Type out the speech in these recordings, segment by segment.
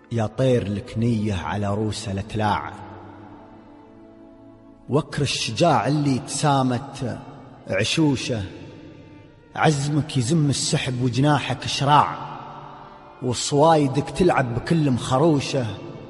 يا طير لك نية على روسه لتلاع، وكر الشجاع اللي تسامت عشوشه، عزمك يزم السحب وجناحك شراع، وصوايدك تلعب بكل مخروشه.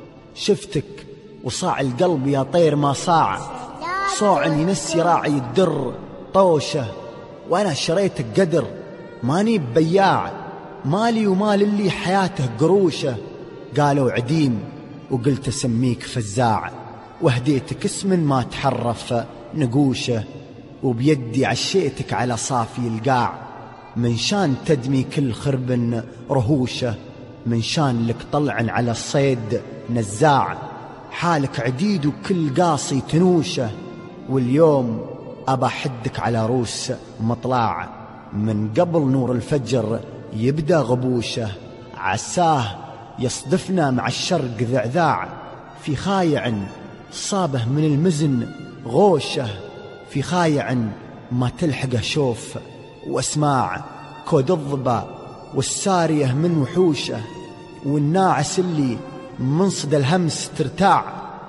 شفتك وصاع القلب يا طير ما صاع، صوع ينسي راعي الدر طوشه، وانا شريتك قدر ماني ببياع، مالي ومال اللي حياته قروشه. قالوا عديم وقلت اسميك فزاع، وهديتك اسم ما تحرف نقوشه، وبيدي عشيتك على صافي القاع، من شان تدمي كل خرب رهوشه، من شان لك طلع على الصيد نزاع، حالك عديد وكل قاصي تنوشه، واليوم أبا حدك على روس مطلع، من قبل نور الفجر يبدأ غبوشه، عساه يصدفنا مع الشرق ذعذاع، في خايع صابه من المزن غوشه، في خايع ما تلحقه شوف واسماع، كود الضبا والسارية من وحوشه، والناعس اللي من صدى الهمس ترتاع،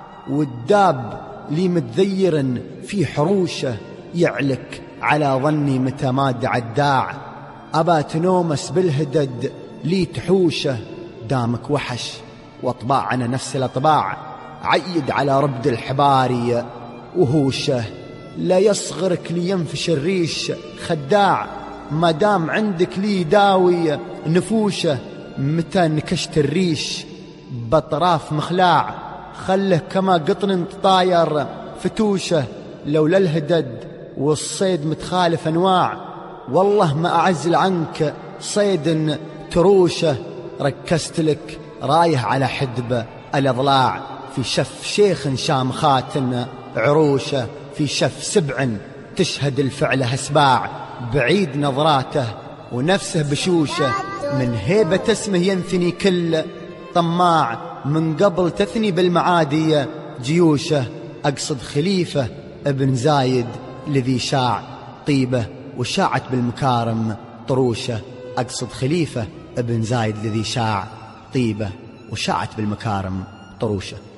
والداب لي متذير في حروشه، يعلك على ظني متى ما دعا الداع، أبا تنومس بالهدد لي تحوشه، دامك وحش واطباعنا نفس الاطباع، عيد على ربد الحباري وهوشه، لا يصغرك لينفش الريش خداع، ما دام عندك لي داوي نفوشه، متى نكشت الريش بطراف مخلاع، خله كما قطن طاير فتوشه، لولا الهدد والصيد متخالف انواع، والله ما اعزل عنك صيد تروشه، ركزت لك رايه على حدب الاضلاع، في شف شيخ شامخات عروشه، في شف سبع تشهد الفعل هسباع، بعيد نظراته ونفسه بشوشه، من هيبة اسمه ينثني كل طماع، من قبل تثني بالمعادي جيوشه، أقصد خليفة ابن زايد الذي شاع طيبه وشاعت بالمكارم طروشه، أقصد خليفة ابن زايد الذي شاع طيبه وشاعت بالمكارم طروشه.